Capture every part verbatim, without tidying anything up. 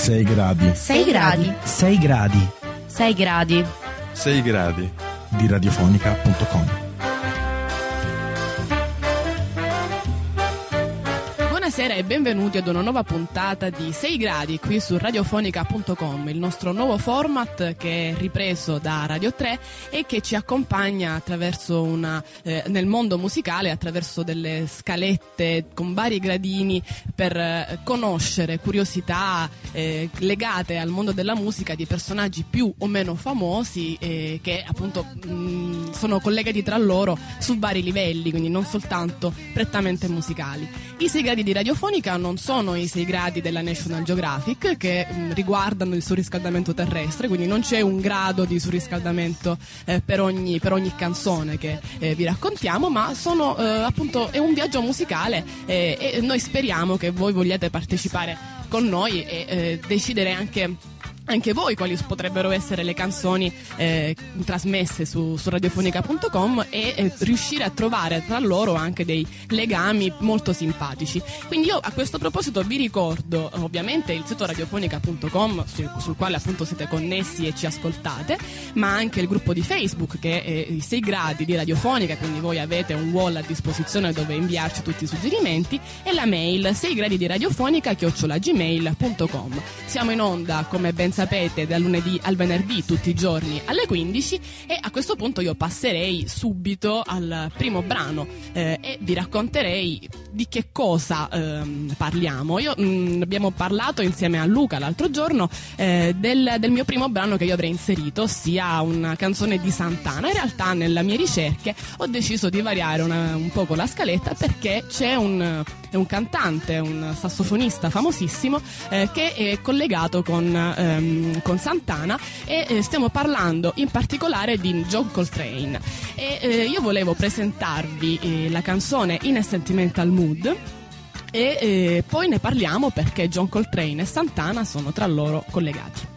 sei gradi. sei gradi. sei gradi. sei gradi. sei gradi. Di radiofonica punto com. Buonasera e benvenuti ad una nuova puntata di sei gradi qui su radiofonica punto com, il nostro nuovo format che è ripreso da Radio tre e che ci accompagna attraverso una eh, nel mondo musicale, attraverso delle scalette con vari gradini per eh, conoscere curiosità eh, legate al mondo della musica di personaggi più o meno famosi eh, che appunto mh, sono collegati tra loro su vari livelli, quindi non soltanto prettamente musicali. I sei gradi di radiofonica non sono i sei gradi della National Geographic che mh, riguardano il surriscaldamento terrestre, quindi non c'è un grado di surriscaldamento eh, per, ogni, per ogni canzone che eh, vi raccontiamo, ma sono eh, appunto è un viaggio musicale eh, e noi speriamo che voi vogliate partecipare con noi e eh, decidere anche anche voi quali potrebbero essere le canzoni eh, trasmesse su, su radiofonica punto com e eh, riuscire a trovare tra loro anche dei legami molto simpatici. Quindi io a questo proposito vi ricordo ovviamente il sito radiofonica punto com sul, sul quale appunto siete connessi e ci ascoltate, ma anche il gruppo di Facebook che è i sei gradi di radiofonica, quindi voi avete un wall a disposizione dove inviarci tutti i suggerimenti, e la mail sei gradi di radiofonica chiocciola gmail punto com. Siamo in onda, come ben sapete, dal lunedì al venerdì tutti i giorni alle quindici, e a questo punto io passerei subito al primo brano eh, e vi racconterei di che cosa ehm, parliamo. Io mh, abbiamo parlato insieme a Luca l'altro giorno eh, del, del mio primo brano che io avrei inserito, ossia una canzone di Santana. In realtà nelle mie ricerche ho deciso di variare una, un poco la scaletta, perché c'è un, un cantante, un sassofonista famosissimo eh, che è collegato con ehm, con Santana, e eh, stiamo parlando in particolare di John Coltrane, e eh, io volevo presentarvi eh, la canzone In a Sentimental Mood e eh, poi ne parliamo perché John Coltrane e Santana sono tra loro collegati.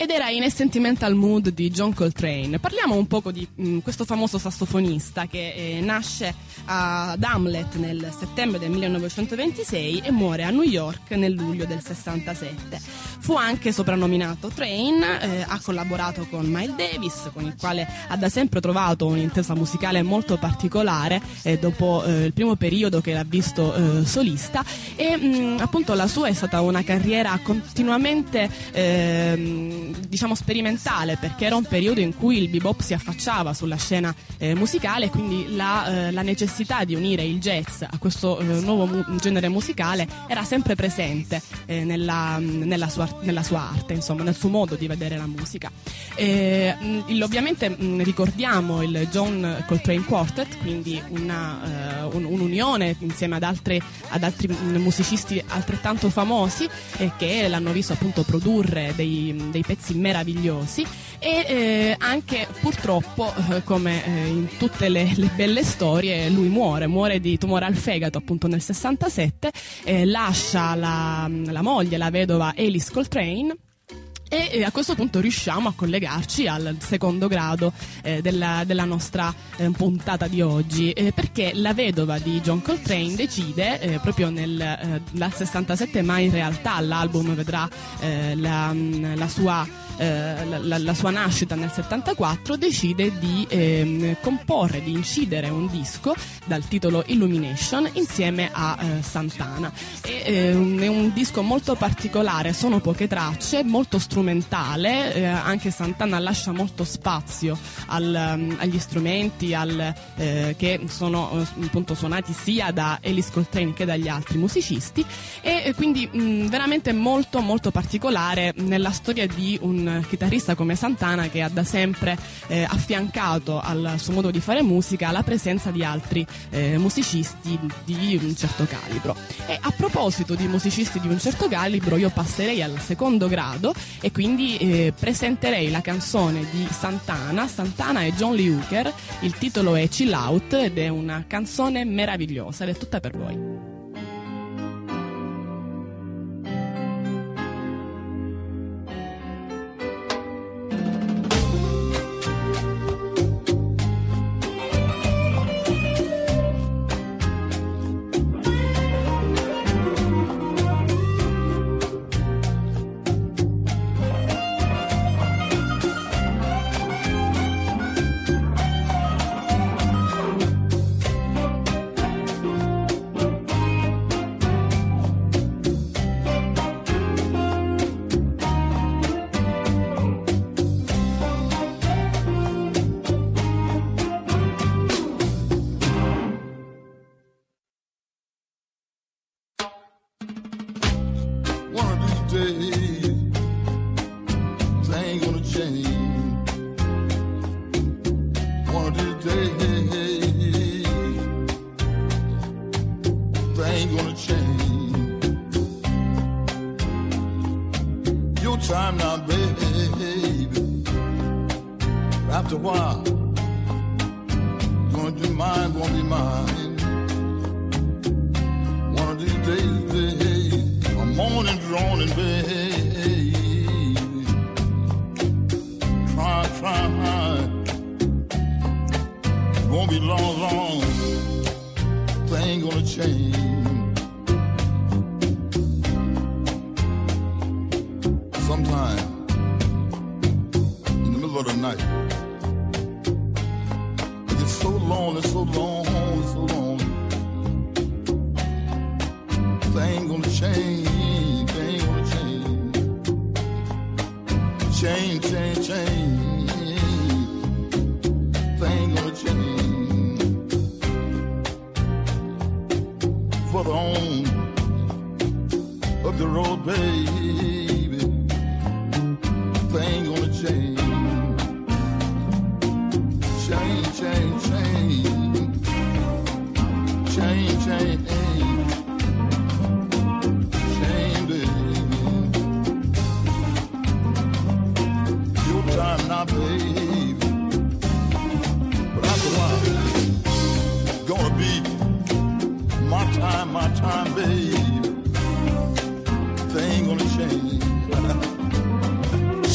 ed era In a Sentimental Mood di John Coltrane. Parliamo un poco di mh, questo famoso sassofonista che eh, nasce ad Hamlet nel settembre del millenovecentoventisei e muore a New York nel luglio del sessantasette. Fu anche soprannominato Train, eh, ha collaborato con Miles Davis, con il quale ha da sempre trovato un'intesa musicale molto particolare eh, dopo eh, il primo periodo che l'ha visto eh, solista, e mh, appunto la sua è stata una carriera continuamente eh, diciamo sperimentale, perché era un periodo in cui il bebop si affacciava sulla scena eh, musicale, e quindi la, eh, la necessità di unire il jazz a questo eh, nuovo mu- genere musicale era sempre presente eh, nella, nella, sua, nella sua arte, insomma nel suo modo di vedere la musica. Eh, il, ovviamente mh, ricordiamo il John Coltrane Quartet, quindi una, uh, un, un'unione insieme ad altri, ad altri musicisti altrettanto famosi eh, che l'hanno visto appunto produrre dei, dei pezzi meravigliosi, e eh, anche purtroppo eh, come eh, in tutte le, le belle storie lui muore, muore di tumore al fegato appunto nel sessantasette, eh, lascia la, la moglie, la vedova Alice Coltrane. E a questo punto riusciamo a collegarci al secondo grado eh, della, della nostra eh, puntata di oggi, eh, perché la vedova di John Coltrane decide eh, proprio nel eh, dal sessantasette, ma in realtà l'album vedrà eh, la, la sua eh, la, la, la sua nascita nel settantaquattro, decide di eh, comporre, di incidere un disco dal titolo Illumination insieme a eh, Santana. E, eh, un, è un disco molto particolare, sono poche tracce, molto strumentale, eh, anche Santana lascia molto spazio al, um, agli strumenti al, eh, che sono uh, appunto suonati sia da Alice Coltrane che dagli altri musicisti, e eh, quindi mh, veramente molto molto particolare nella storia di un chitarrista come Santana, che ha da sempre eh, affiancato al suo modo di fare musica la presenza di altri eh, musicisti di un certo calibro. E a proposito di musicisti di un certo calibro, io passerei al secondo grado e quindi eh, presenterei la canzone di Santana. Santana e John Lee Hooker, il titolo è Chill Out ed è una canzone meravigliosa ed è tutta per voi.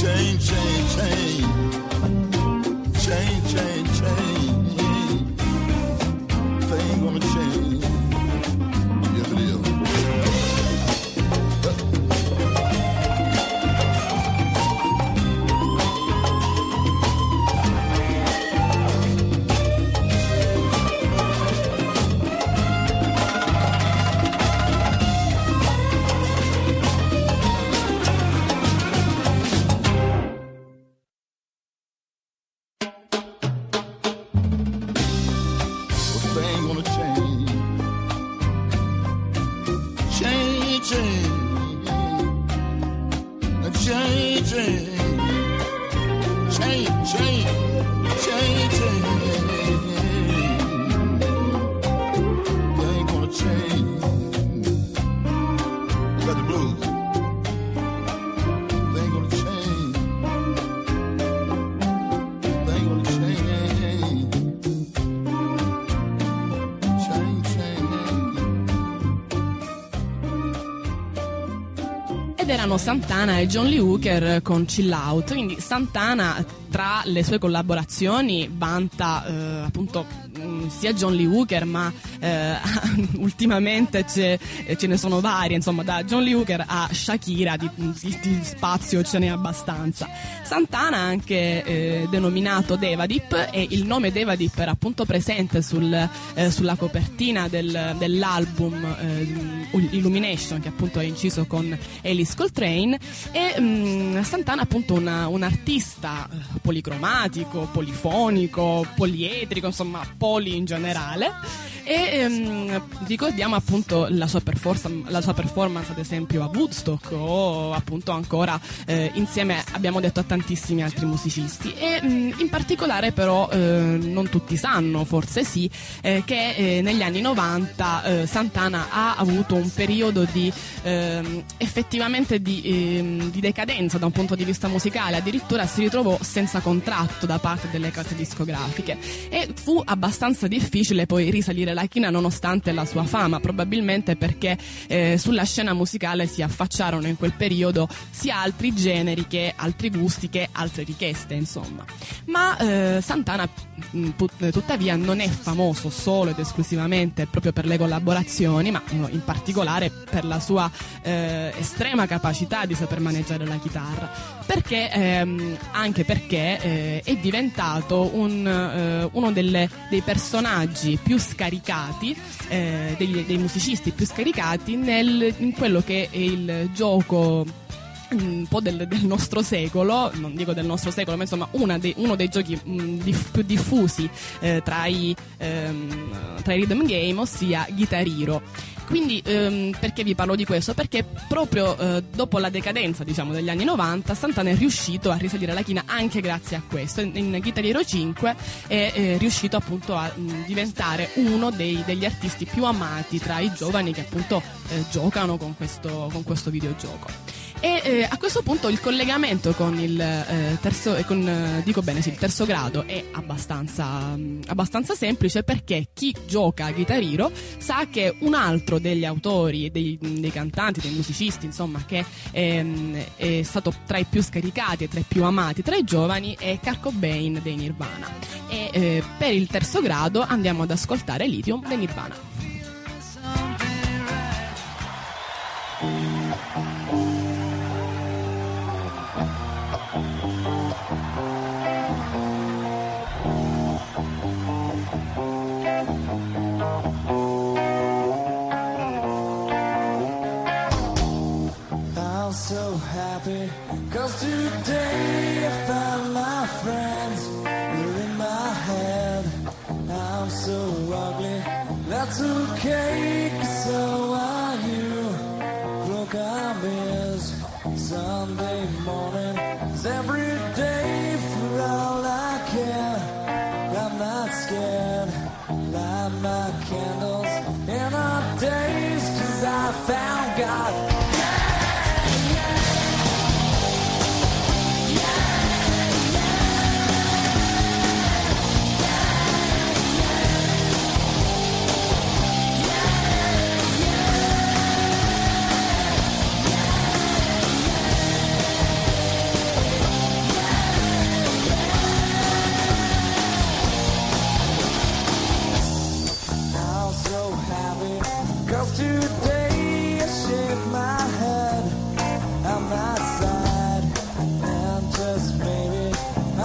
Chain, chain, chain. Chain, chain, chain. Thing gonna change. Yes, it is. Erano Santana e John Lee Hooker con Chill Out. Quindi Santana, tra le sue collaborazioni, vanta eh, appunto mh, sia John Lee Hooker, ma eh, ultimamente ce ne sono varie, insomma, da John Lee Hooker a Shakira, di, di, di spazio ce n'è abbastanza. Santana ha anche eh, denominato Devadip, e il nome Devadip era appunto presente sul, eh, sulla copertina del, dell'album eh, Illumination, che appunto è inciso con Alice Coltrane. E mh, Santana è appunto una, un artista policromatico, polifonico, poliedrico, insomma poli in generale. E ehm, ricordiamo appunto la sua performance, la sua performance ad esempio a Woodstock, o appunto ancora eh, insieme, abbiamo detto, a tantissimi altri musicisti. E mh, in particolare però eh, non tutti sanno, forse sì, eh, che eh, negli anni novanta eh, Santana ha avuto un periodo di eh, effettivamente di, eh, di decadenza da un punto di vista musicale. Addirittura si ritrovò senza contratto da parte delle case discografiche, e fu abbastanza difficile poi risalire la china nonostante la sua fama, probabilmente perché eh, sulla scena musicale si affacciarono in quel periodo sia altri generi che altri gusti che altre richieste, insomma. Ma eh, Santana mh, put- tuttavia non è famoso solo ed esclusivamente proprio per le collaborazioni, ma no, in particolare per la sua eh, estrema capacità di saper maneggiare la chitarra, perché ehm, anche perché eh, è diventato un, eh, uno delle, dei personaggi più scaricati, eh, degli, dei musicisti più scaricati nel, in quello che è il gioco un po' del, del nostro secolo, non dico del nostro secolo, ma insomma una dei, uno dei giochi mh, dif, più diffusi eh, tra, i, ehm, tra i rhythm game, ossia Guitar Hero. Quindi ehm, perché vi parlo di questo? Perché proprio eh, dopo la decadenza, diciamo, degli anni novanta, Santana è riuscito a risalire la china anche grazie a questo. In, in Guitar Hero cinque è eh, riuscito appunto a mh, diventare uno dei, degli artisti più amati tra i giovani che appunto eh, giocano con questo, con questo videogioco. E eh, a questo punto il collegamento con il eh, terzo, eh, con, eh, dico bene, sì, il terzo grado è abbastanza, mh, abbastanza semplice, perché chi gioca a Guitar Hero sa che un altro degli autori, dei, dei cantanti, dei musicisti, insomma, che ehm, è stato tra i più scaricati e tra i più amati tra i giovani è Kurt Cobain dei Nirvana. E eh, per il terzo grado andiamo ad ascoltare Lithium dei Nirvana. So happy, cause today I found my friends. They're in my head. I'm so ugly, that's a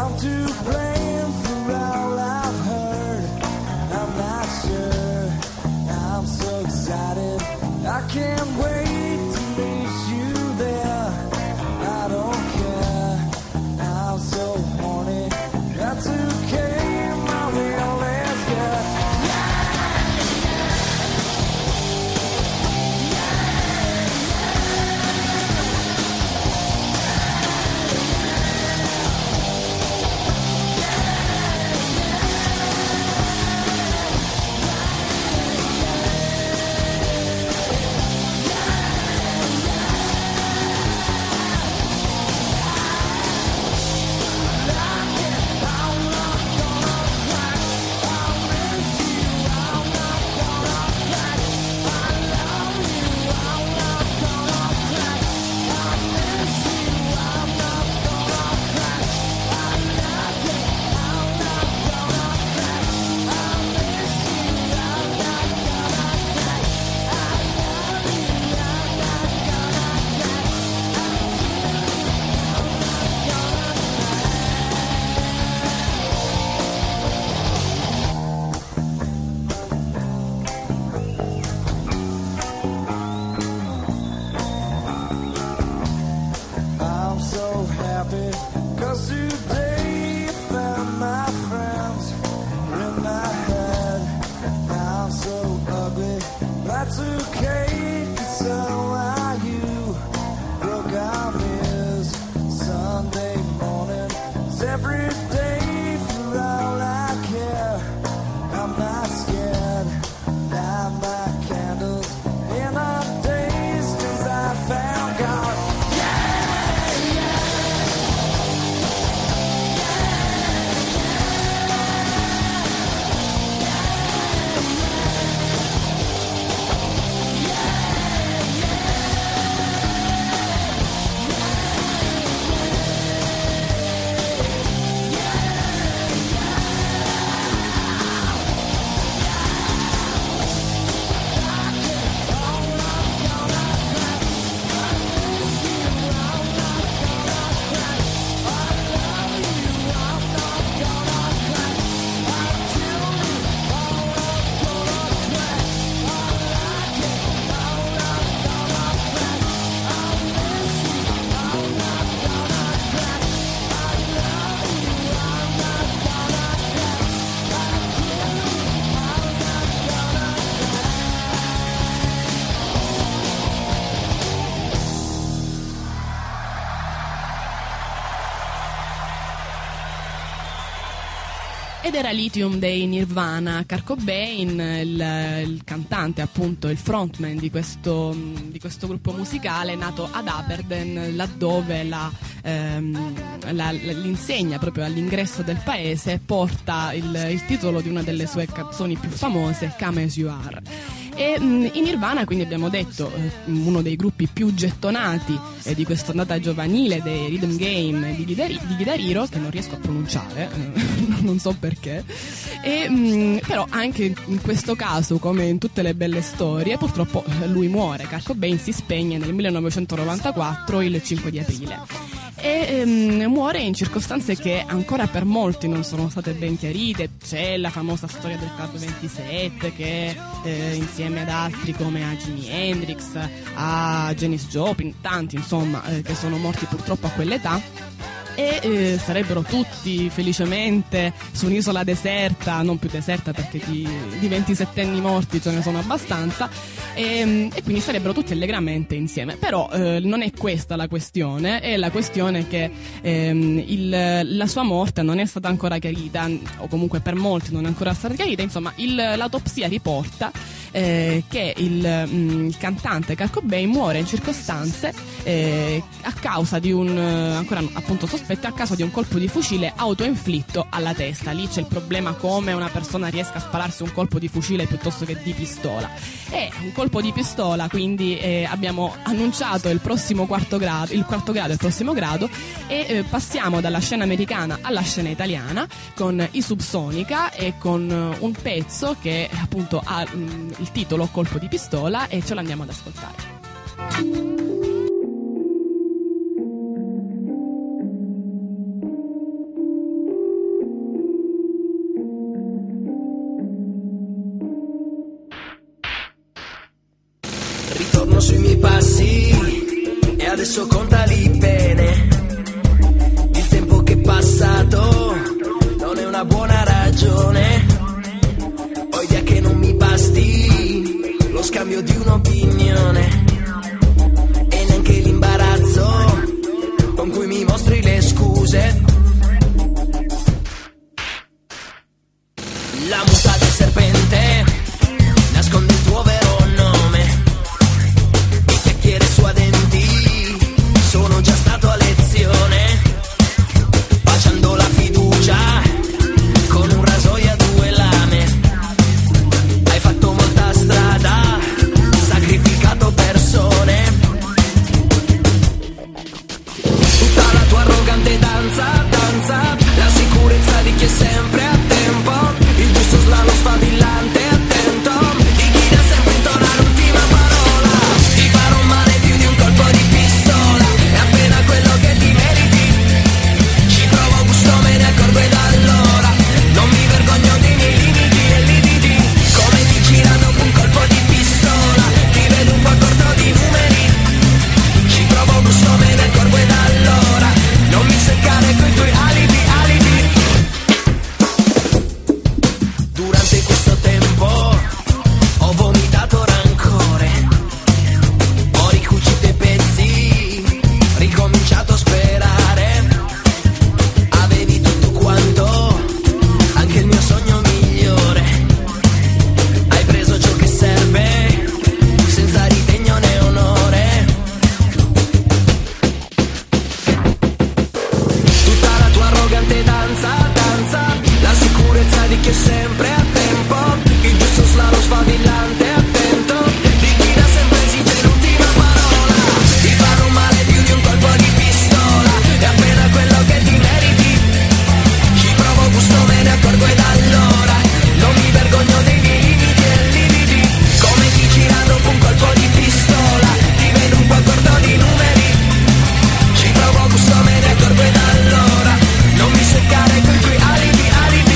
I'm to blame for all I've heard. I'm not sure. I'm so excited. I can't wait to meet you there. I don't care. I'm so horny. That's okay. My real is good. Ed era Lithium dei Nirvana. Kurt Cobain, il, il cantante, appunto il frontman di questo, di questo gruppo musicale, nato ad Aberdeen, laddove la, ehm, la, l'insegna proprio all'ingresso del paese porta il, il titolo di una delle sue canzoni più famose, Come As You Are. E mh, in Nirvana, quindi abbiamo detto, eh, uno dei gruppi più gettonati eh, di questa ondata giovanile dei Rhythm Game di Guitar, di Guitar Hero, che non riesco a pronunciare, eh, non so perché, e, mh, però anche in questo caso, come in tutte le belle storie, purtroppo lui muore. Kurt Cobain si spegne nel millenovecentonovantaquattro, il cinque di aprile. E ehm, muore in circostanze che ancora per molti non sono state ben chiarite. C'è la famosa storia del Club ventisette che eh, insieme ad altri come a Jimi Hendrix, a Janis Joplin, tanti insomma eh, che sono morti purtroppo a quell'età, e eh, sarebbero tutti felicemente su un'isola deserta, non più deserta perché di, di ventisettenni morti ce ne sono abbastanza, e, e quindi sarebbero tutti allegramente insieme. Però eh, non è questa la questione, è la questione che ehm, il, la sua morte non è stata ancora chiarita, o comunque per molti non è ancora stata chiarita. Insomma, il, l'autopsia riporta eh, che il, mh, il cantante Kurt Cobain muore in circostanze eh, a causa di un, ancora appunto sospetto, a causa di un colpo di fucile autoinflitto alla testa. Lì c'è il problema come una persona riesca a spararsi un colpo di fucile piuttosto che di pistola. E un colpo di pistola, quindi eh, abbiamo annunciato il prossimo quarto grado, il quarto grado, il prossimo grado, e eh, passiamo dalla scena americana alla scena italiana con i Subsonica e con uh, un pezzo che appunto ha um, il titolo Colpo di pistola, e ce l'andiamo ad ascoltare. torno sui miei passi e adesso contali bene. Il tempo che è passato non è una buona ragione. Ho idea che non mi basti lo scambio di un'opinione e neanche l'imbarazzo con cui mi mostri le scuse. La muta del serpente nasconde il tuo vero nome. Le chiacchiere suadenti sono già stato a lezione. Baciando la fiducia con un rasoio a due lame. Hai fatto molta strada, sacrificato persone. Tutta la tua arrogante danza, danza, la sicurezza di chi è sempre a tempo. Il giusto slalom sfavillante, attento, di chi dà sempre intorno all'ultima parola. Ti farò male più di un colpo di pistola, è appena quello che ti meriti. Ci provo gusto, me ne accorgo ed allora non mi vergogno dei miei limiti e lividi. Come ti gira dopo un colpo di pistola, ti vedo un po' corto di numeri. Ci provo gusto, me ne accorgo ed allora non mi seccare coi tuoi alibi, alibi. Durante questo tempo ho vomitato rancore, ho ricucito i pezzi, ricominciato a sperare. Avevi tutto quanto, anche il mio sogno migliore. Hai preso ciò che serve, senza ritegno né onore. Tutta la tua arrogante danza, danza, la sicurezza di chi è sempre a tempo. Il giusto slalom sfavillante, attento, di chi da sempre esige l'ultima parola. Ti farò male più di un colpo di pistola, è appena quello che ti meriti. Ci provo gusto, me ne accorgo ed allora non mi vergogno dei miei limiti e lividi. Come ti gira dopo un colpo di pistola, ti vedo un po' corto di numeri. Ci provo gusto, me ne accorgo ed allora non mi seccare coi tuoi alibi, alibi.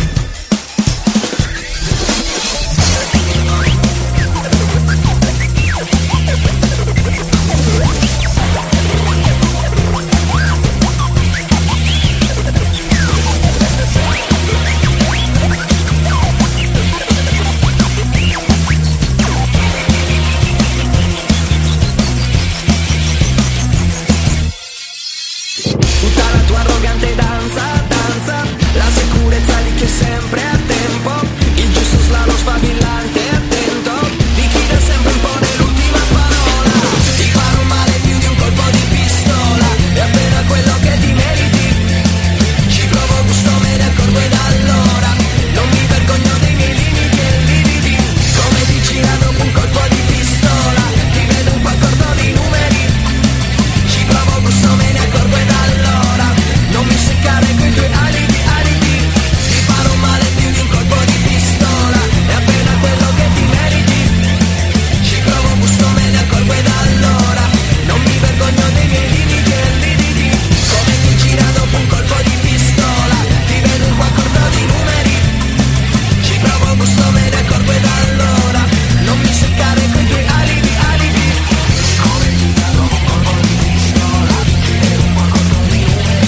Tutta la tua arrogante danza, danza, la sicurezza di chi è sempre a tempo. Il giusto slalom sfavillante, attento, di chi da sempre impone l'ultima parola. Ti farò male più di un colpo di pistola, è appena quello che ti meriti. Ci provo gusto, me ne accorgo ed allora non mi vergogno dei miei limiti e lividi. Come ti gira dopo un colpo di pistola, ti vedo un po' corto di numeri. Ci provo gusto, me ne accorgo ed allora non mi seccare coi tuoi alibi, alibi. Ti farò male più di un colpo di pistola, è appena quello che ti meriti. Ci provo gusto, me ne accorgo ed allora non mi vergogno dei miei limiti e lividi. Come ti gira dopo un colpo di pistola, ti vedo un po' corto di numeri. Ci provo gusto, me ne accorgo ed allora non mi seccare coi tuoi alibi, alibi. Come ti gira dopo un colpo di pistola, ti vedo un po' corto di numeri.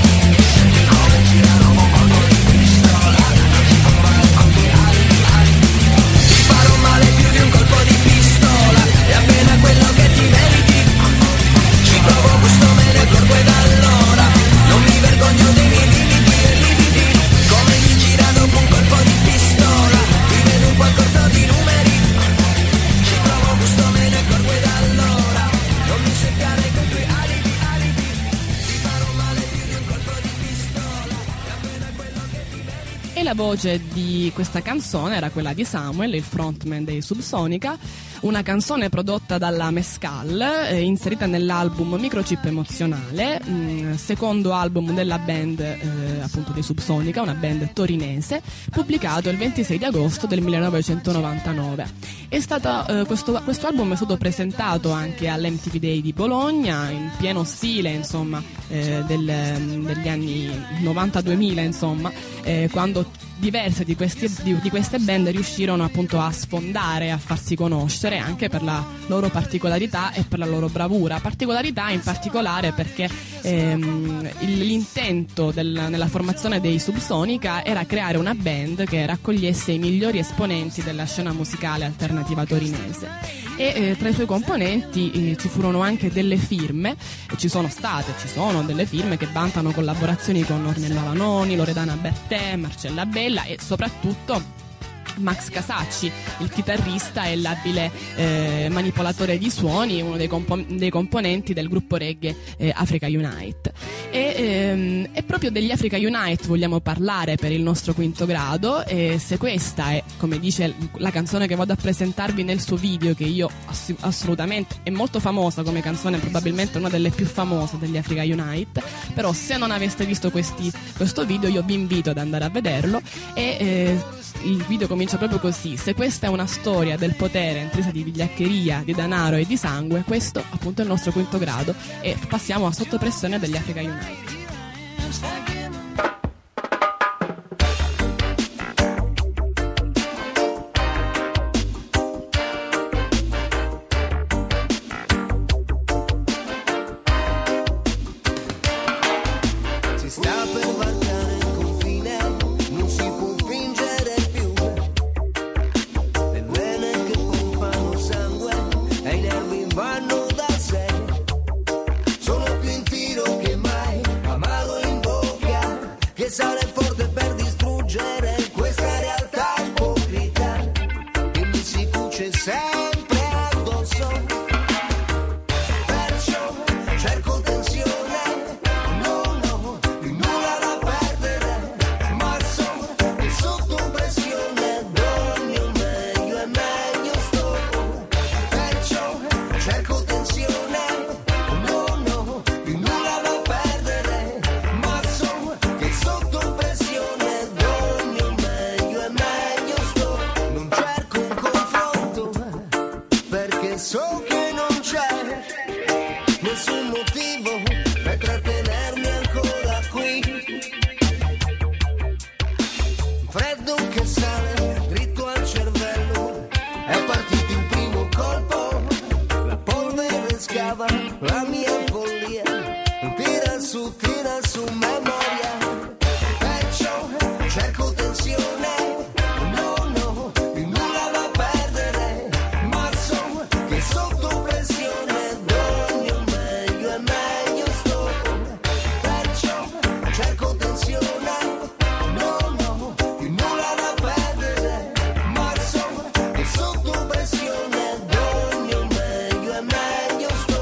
Come gira dopo un colpo di pistola, ci provo con tuoi alibi, alibi. Ti farò male più di un colpo di pistola, è appena quello che ti meriti. Ci provo gusto, me ne accorgo ed allora non mi vergogno dei miei limiti e lividi. Come ti gira dopo un colpo di pistola, ti vedo un po' corto di numeri. Ci provo gusto, me ne accorgo ed allora non mi seccare coi tuoi alibi, alibi. Ti farò male più di un colpo di pistola, è appena quello che ti meriti. E la voce di questa canzone era quella di Samuel, il frontman dei Subsonica, una canzone prodotta dalla Mescal, eh, inserita nell'album Microchip Emozionale, mh, secondo album della band eh, appunto dei Subsonica, una band torinese, pubblicato il ventisei di agosto del millenovecentonovantanove. È stato, eh, questo, questo album è stato presentato anche all'M T V Day di Bologna, in pieno stile insomma eh, del, degli anni novanta duemila, insomma, eh, quando diverse di, questi, di, di queste band riuscirono appunto a sfondare, a farsi conoscere anche per la loro particolarità e per la loro bravura. Particolarità in particolare perché ehm, l'intento del, nella formazione dei Subsonica era creare una band che raccogliesse i migliori esponenti della scena musicale alternativa torinese. E eh, tra i suoi componenti eh, ci furono anche delle firme, e ci sono state, ci sono delle firme che vantano collaborazioni con Ornella Vanoni, Loredana Bertè, Marcella Bella e soprattutto Max Casacci, il chitarrista e l'abile eh, manipolatore di suoni, uno dei, compo- dei componenti del gruppo reggae eh, Africa Unite. E, ehm, e proprio degli Africa Unite vogliamo parlare per il nostro quinto grado, e se questa è, come dice la canzone che vado a presentarvi nel suo video, che io ass- assolutamente è molto famosa come canzone, probabilmente una delle più famose degli Africa Unite, però se non aveste visto questi, questo video io vi invito ad andare a vederlo. E eh, il video comincia proprio così: se questa è una storia del potere intrisa di vigliaccheria, di denaro e di sangue, questo appunto è il nostro quinto grado, e passiamo a Sotto pressione degli Africa Unite. Si sta per varcare il confine, non si può fingere più. Le vene che pompano sangue e i nervi vanno da sé. Sono più in tiro che mai, amaro in bocca, che sale forte per distruggere questa realtà ipocrita che mi si cuce sempre addosso. Perciò cerco tensione, no no, di nulla da perdere, ma so che sotto pressione do il mio meglio e meglio sto. Perciò cerco tensione, no no, di nulla da perdere, ma so che sotto pressione do il mio meglio e meglio sto. Non cerco un confronto perché so che non c'è nessun motivo per trattenermi ancora qui. Freddo che sale dritto al cervello, è partito il primo colpo, la polvere scava la mia follia, tira su, tira su memoria. Perciò cerco tensione, no no, di nulla da perdere, ma so che sotto pressione do il mio meglio e meglio sto. Perciò cerco tensione, no no, di nulla da perdere, ma so che sotto pressione do il mio meglio e meglio sto.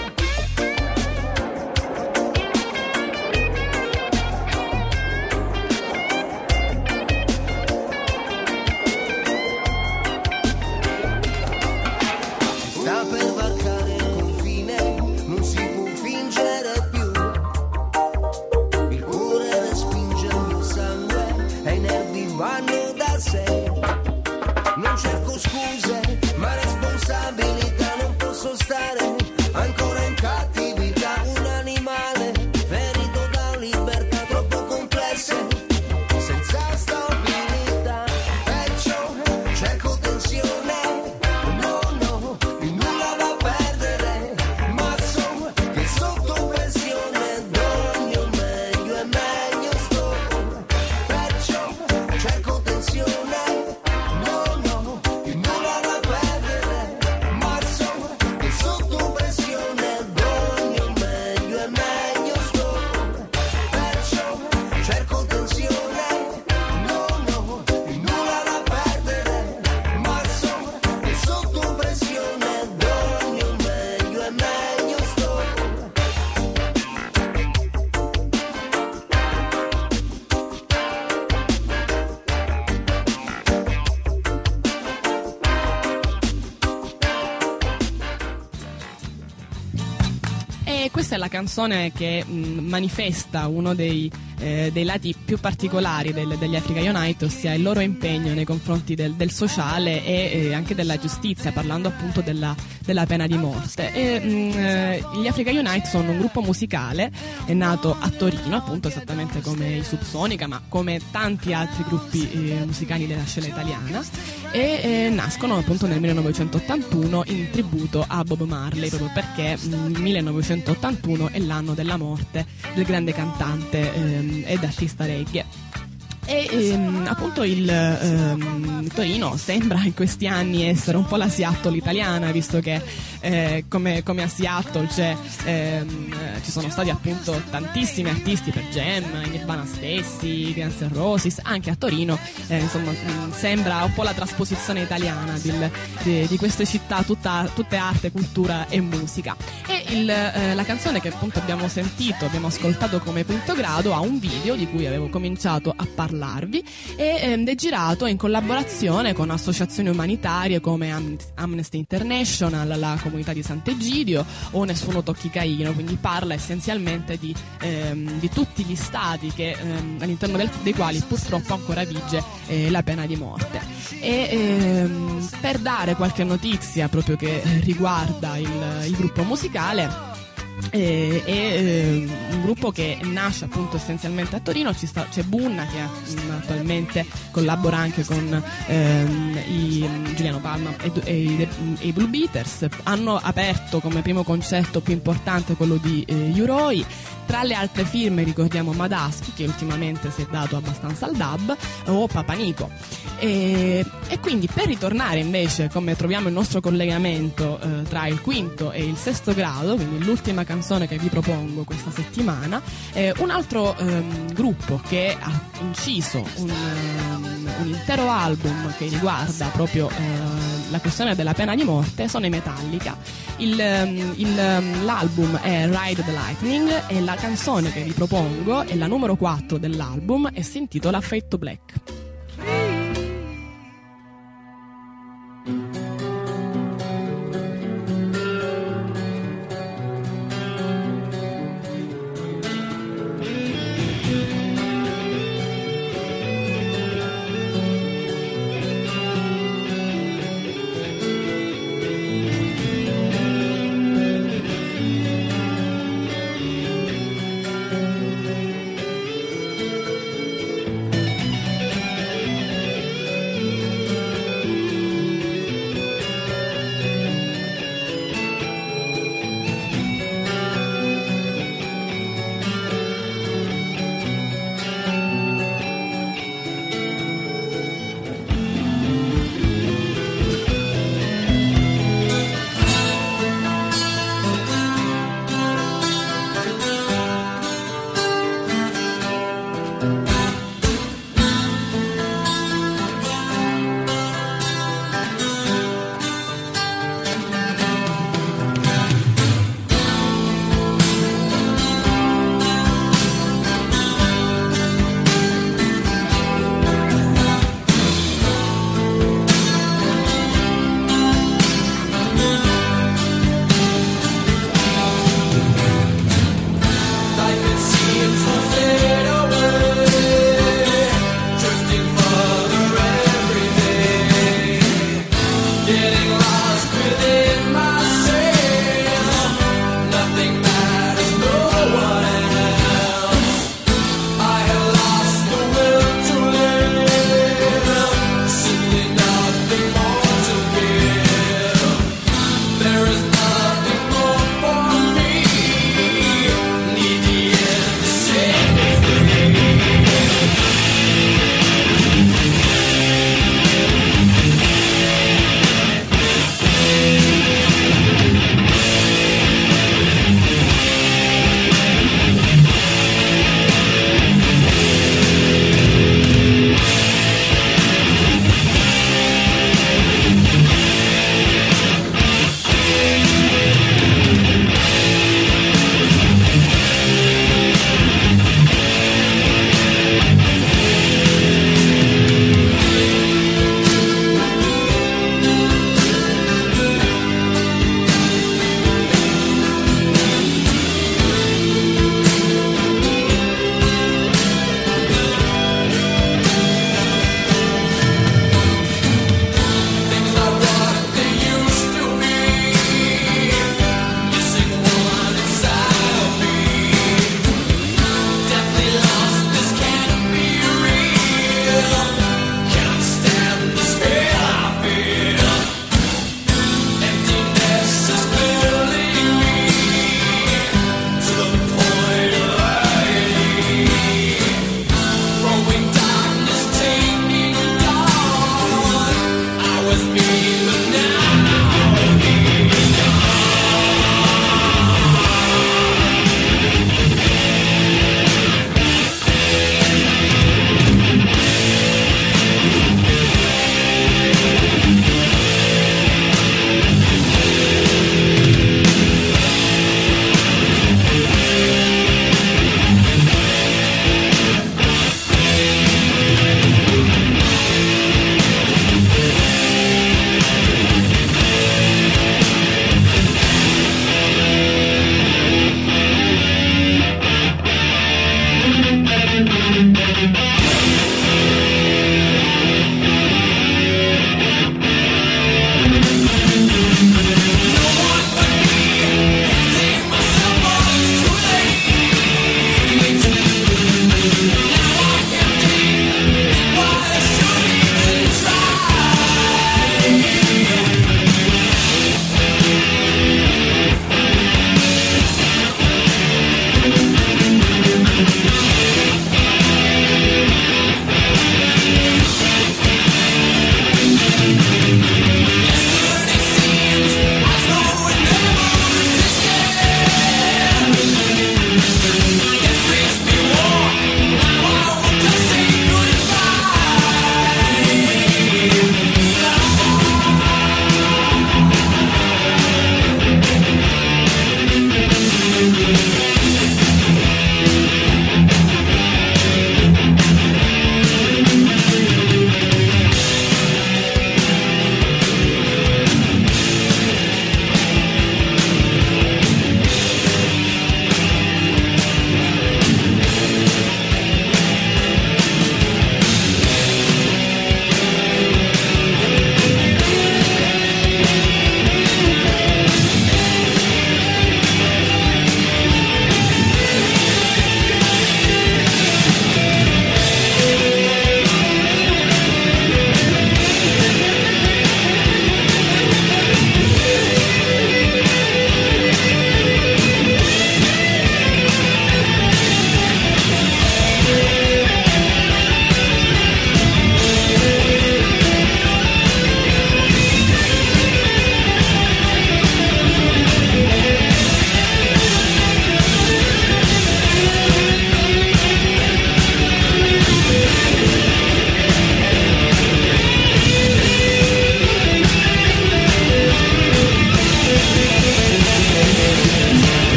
Si sta per varcare il confine, non si può fingere più. Il cuore respinge il mio sangue e i nervi vanno da sé. Non cerco scuse, ma responsabilità, non posso stare ancora in cattività. Un animale ferito da libertà troppo complesse, senza stabilità. Perciò cerco tensione, no no, di nulla da perdere, ma so che sotto pressione do il mio meglio e meglio sto. Perciò cerco tensione, no no, di nulla da perdere, ma so che sotto pressione do il mio meglio e meglio sto. Perciò cerco tensione, no no, di nulla da perdere, ma so che sotto pressione do il mio meglio e meglio sto. E questa è la canzone che mh, manifesta uno dei eh, dei lati più particolari del, degli Africa Unite, ossia il loro impegno nei confronti del, del sociale e eh, anche della giustizia, parlando appunto della, della pena di morte. E, mh, eh, gli Africa Unite sono un gruppo musicale, è nato a Torino, appunto esattamente come i Subsonica, ma come tanti altri gruppi eh, musicali della scena italiana, e eh, nascono appunto nel millenovecentottantuno in tributo a Bob Marley, proprio perché mh, millenovecentottantuno è l'anno della morte del grande cantante ehm, ed artista reggae. E ehm, appunto il ehm, Torino sembra in questi anni essere un po' la Seattle italiana, visto che eh, come, come a Seattle c'è, ehm, ci sono stati appunto tantissimi artisti per Jam, Nirvana stessi, Guns N' Roses. Anche a Torino eh, insomma mh, sembra un po' la trasposizione italiana del, di, di queste città, tutta, tutte arte, cultura e musica. E il, eh, la canzone che appunto abbiamo sentito, abbiamo ascoltato come Quinto Grado, ha un video di cui avevo cominciato a parlare e ehm, è girato in collaborazione con associazioni umanitarie come Am- Amnesty International, la comunità di Sant'Egidio o Nessuno Tocchi Caino, quindi parla essenzialmente di, ehm, di tutti gli stati che, ehm, all'interno del, dei quali purtroppo ancora vige eh, la pena di morte. E ehm, per dare qualche notizia proprio che riguarda il, il gruppo musicale, è, è eh, un gruppo che nasce appunto essenzialmente a Torino. Ci sta, c'è Bunna che mh, attualmente collabora anche con ehm, i Giuliano Palma e, e, i, e i Blue Beaters. Hanno aperto come primo concerto più importante quello di eh, Uroi. Tra le altre firme ricordiamo Madaschi, che ultimamente si è dato abbastanza al dub, o Papanico. E, e quindi per ritornare invece, come troviamo il nostro collegamento eh, tra il quinto e il sesto grado, quindi l'ultima canzone che vi propongo questa settimana, eh, un altro ehm, gruppo che ha inciso un, um, un intero album che riguarda proprio eh, la questione della pena di morte sono i Metallica. Il, um, il, um, l'album è Ride the Lightning e la canzone che vi propongo è la numero quattro dell'album e si intitola Fade to Black.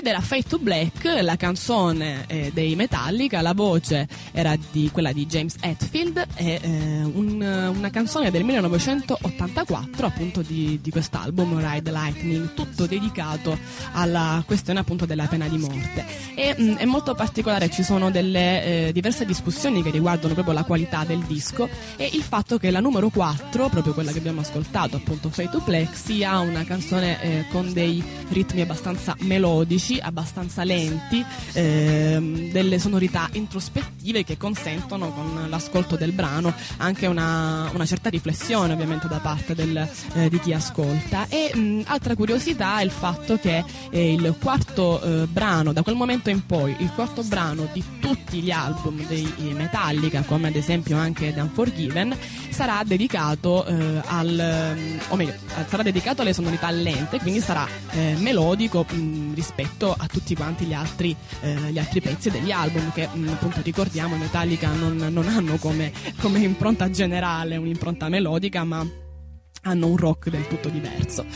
ed era Fade to Black, la canzone eh, dei Metallica. La voce era di quella di James Hetfield e eh, un, una canzone del millenovecentottantaquattro appunto di, di quest'album Ride the Lightning, tutto dedicato alla questione appunto della pena di morte. E mh, è molto particolare, ci sono delle eh, diverse discussioni che riguardano proprio la qualità del disco e il fatto che la numero quattro, proprio quella che abbiamo ascoltato, appunto Fade to Black, sia una canzone eh, con dei ritmi abbastanza melodici, abbastanza lenti, ehm, delle sonorità introspettive che consentono con l'ascolto del brano anche una, una certa riflessione ovviamente da parte del, eh, di chi ascolta. E mh, altra curiosità è il fatto che eh, il quarto eh, brano, da quel momento in poi, il quarto brano di tutti gli album dei Metallica, come ad esempio anche The Unforgiven, sarà dedicato eh, al, o meglio, sarà dedicato alle sonorità lente, quindi sarà eh, melodico mh, rispetto a tutti quanti gli altri, eh, gli altri pezzi degli album che mh, appunto ricordiamo Metallica non, non hanno come, come impronta generale un'impronta melodica, ma hanno un rock del tutto diverso.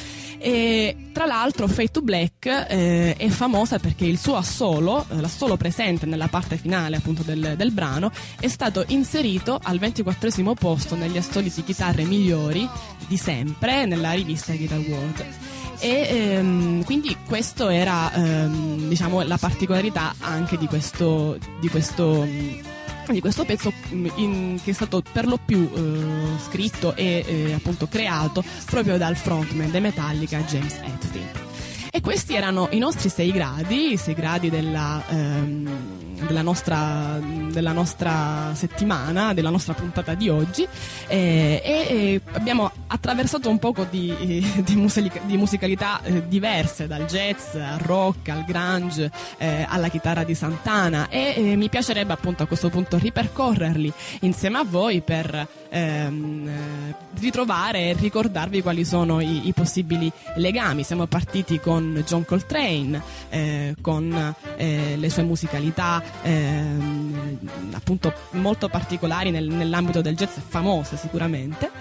E tra l'altro Fade to Black eh, è famosa perché il suo assolo, eh, l'assolo presente nella parte finale appunto del, del brano, è stato inserito al ventiquattresimo posto negli assoli di chitarre migliori di sempre nella rivista Guitar World. E ehm, quindi questo era ehm, diciamo la particolarità anche di questo di questo di questo pezzo in, che è stato per lo più eh, scritto e eh, appunto creato proprio dal frontman dei Metallica, James Hetfield. E questi erano i nostri sei gradi, i sei gradi della, ehm, della, nostra, della nostra settimana, della nostra puntata di oggi, eh, e, e abbiamo attraversato un poco di, di, musica, di musicalità eh, diverse, dal jazz al rock, al grunge, eh, alla chitarra di Santana, e eh, mi piacerebbe appunto a questo punto ripercorrerli insieme a voi per ehm, ritrovare e ricordarvi quali sono i, i possibili legami. Siamo partiti con John Coltrane, eh, con eh, le sue musicalità eh, appunto molto particolari nel, nell'ambito del jazz, famose sicuramente.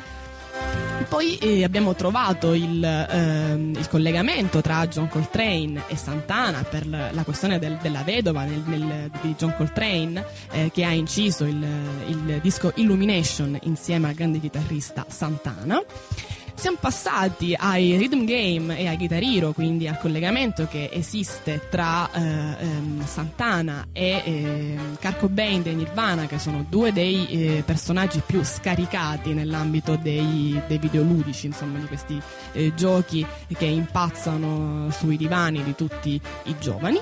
Poi eh, abbiamo trovato il, ehm, il collegamento tra John Coltrane e Santana per la, la questione del, della vedova nel, nel, di John Coltrane, eh, che ha inciso il, il disco Illumination insieme al grande chitarrista Santana. Siamo passati ai rhythm game e ai Guitar Hero, quindi al collegamento che esiste tra eh, ehm, Santana e eh, Kurt Cobain dei Nirvana, che sono due dei eh, personaggi più scaricati nell'ambito dei, dei videoludici, insomma, di questi eh, giochi che impazzano sui divani di tutti i giovani.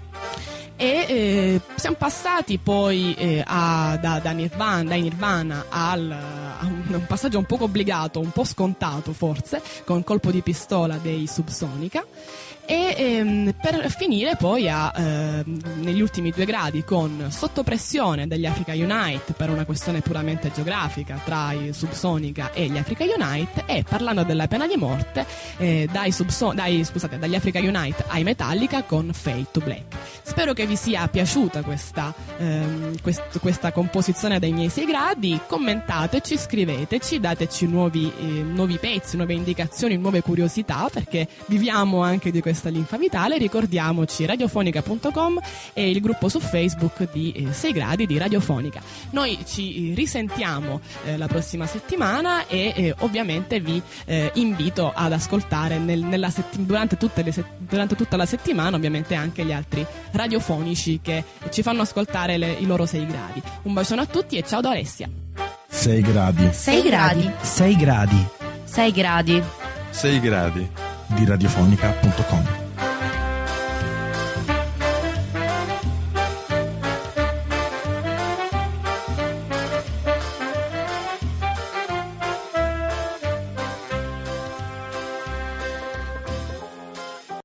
E eh, siamo passati poi eh, a, da, da Nirvana, dai Nirvana al, a un, un passaggio un poco obbligato, un po' scontato forse, con Colpo di pistola dei Subsonica, e ehm, per finire poi a, eh, negli ultimi due gradi con Sotto pressione degli Africa Unite, per una questione puramente geografica tra i Subsonica e gli Africa Unite, e parlando della pena di morte eh, dai, Subso- dai, scusate, dagli Africa Unite ai Metallica con Fade to Black. Spero che vi sia piaciuta questa, ehm, quest- questa composizione dei miei sei gradi. Commentateci, scriveteci, dateci nuovi, eh, nuovi pezzi, nuove indicazioni, nuove curiosità, perché viviamo anche di questa linfa vitale. Ricordiamoci radiofonica punto com e il gruppo su Facebook di eh, sei gradi di Radiofonica. Noi ci risentiamo eh, la prossima settimana e eh, ovviamente vi eh, invito ad ascoltare nel, nella setti- durante, tutte le set- durante tutta la settimana ovviamente anche gli altri radiofonici che ci fanno ascoltare le, i loro sei gradi. Un bacione a tutti e ciao da Alessia. sei gradi. sei gradi. sei gradi sei gradi. sei gradi di radiofonica punto com.